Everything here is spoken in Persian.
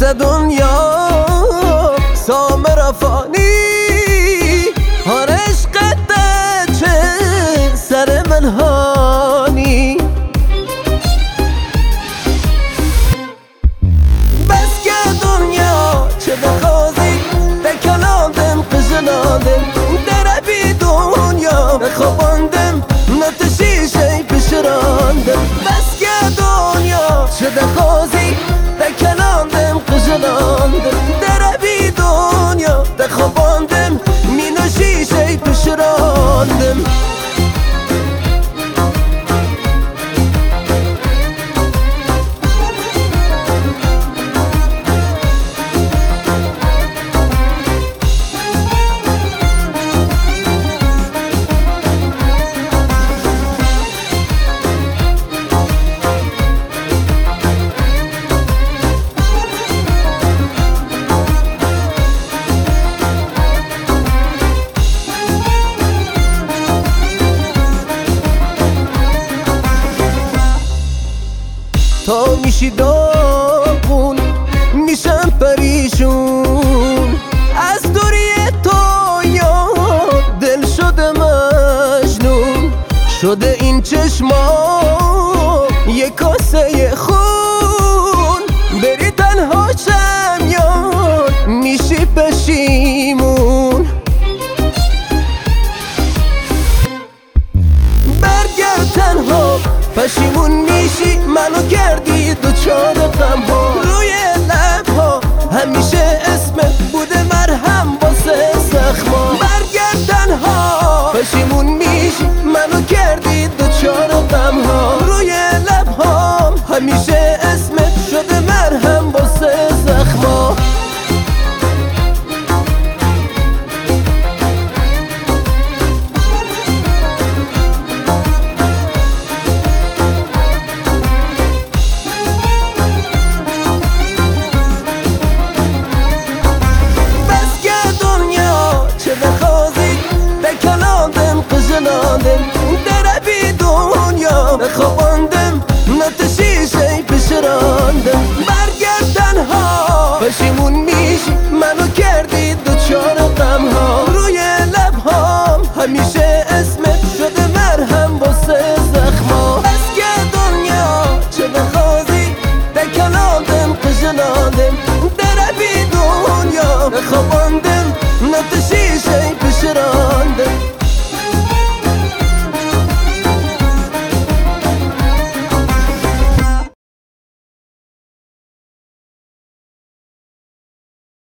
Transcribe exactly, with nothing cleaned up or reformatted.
رفته دنیا سامر فانی هر عشقت چه سر من هانی بس که دنیا چه بخوازی بکلاندم قجلاندم در بی دنیا بخواباندم نتشیشه بشراندم بس که دنیا چه بخوازی بکلاندم قجلاندم در بی دنیا بخواباندم می نشیشه بشراندم تا میشی داغون میشم پریشون از دوری تو یا دل شده مجنون شده این چشما یه کاسه خون بری تنها شم یا میشی پشیمون برگرد تنها پشیمون میشی منو کردی دوچار غم ها روی لب ها همیشه اسمت بوده مرهم واسه زخما برگرد تنها پشیمون میشی منو کردی دوچار غم ها روی لب ها همیشه اسمت شده مرهم واسه زخما در بی دنیا بخواباندم نتشیشه بشراندم برگرد تنها پشیمون میشی منو کردی دوچار غم ها روی لب ها همیشه اسمت شده مرهم واسه زخما بس که دنیا چه بخوازی بکلاندم قجلاندم در بی دنیا بخواباندم